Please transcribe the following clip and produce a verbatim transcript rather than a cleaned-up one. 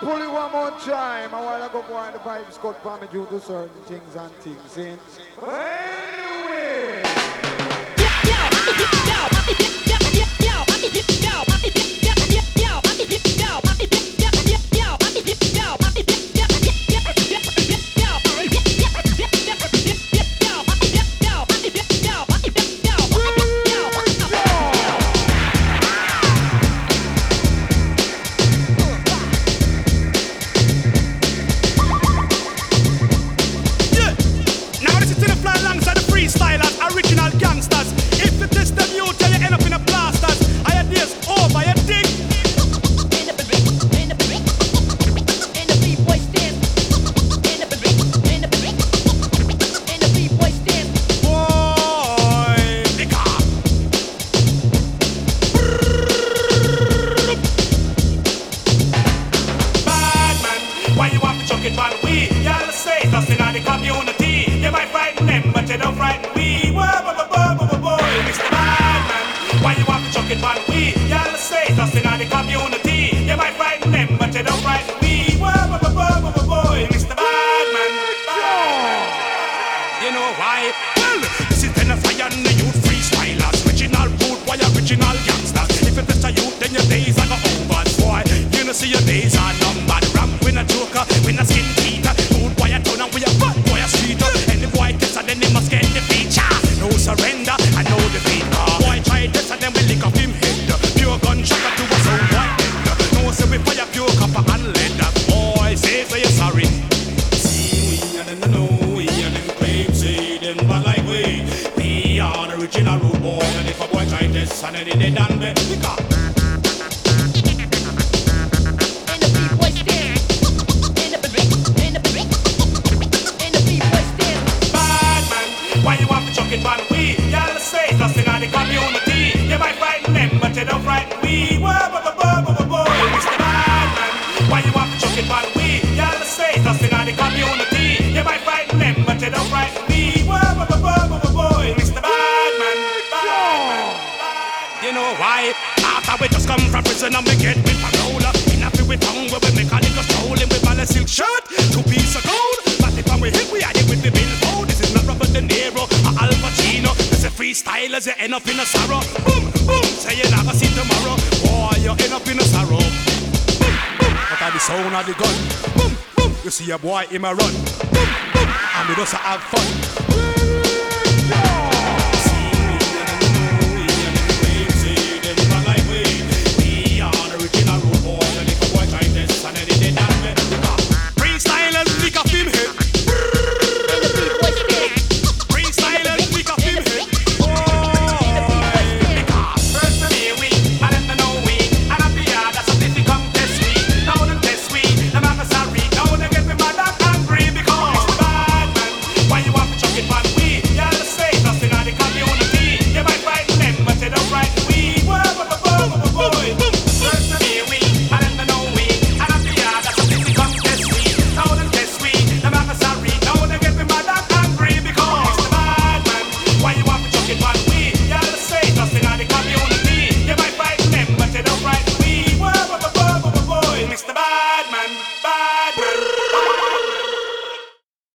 pull it one more time. I want to go for the pipes cut for me due to certain things and things. See? Anyway. Original gangsters. If you test them, you tell you end up in a blasters. I had this over your dick. In the brick, in the brick, in the B-boy stand. In the brick, in the brick, in the B-boy stand. Boy, nigga. Bad man, why you want to chuck it on we? Y'all say nothing on the community. You might frighten them, but you don't frighten we. Mister Badman, why you want to chuck it on we? Y'all say nothing on the community. You might frighten them, but you don't frighten we. Mister Badman, you know why? Well, this is ten of fire and the youth freestylers. Original rude boy, original gangsters. If you test a youth, then your days are go over, boy. You know see your days are numbered. Ramp with a joker, with a skin teeth. Rude boy a town and we a bad boy a street. And the boy gets and then he must get the feature. No surrender, I know the beat. Uh, boy try this and then we lick up him head. Pure gunshot to a sound white head. No say we fire pure copper and lead. Boy say say you're sorry. See we and them know we and them claim say them bad like we. We are the original rude boy and if a boy try this and then they done me. We got. Why you want to chuck it on we? Y'all say nothing on the community. You might frighten them, but you don't frighten we. Mister Badman, why you want to chuck it on we? Y'all say nothing on the community. You might frighten them, but you don't frighten we. Mister Badman, you know why? After we just come from prison and we get with parole. In a few with tongue where we make a little stroll in with a silk shirt, two piece of gold. But if we hit, we are it with the billboard. This is not Robert De Niro or Al Pacino. This is freestylers, you end up in a sorrow. Boom, boom, say you never see tomorrow. Boy, you end up in a sorrow. Boom, boom, but at the sound of the gun. Boom, boom, you see a boy in a run. Boom, boom, and we just have fun.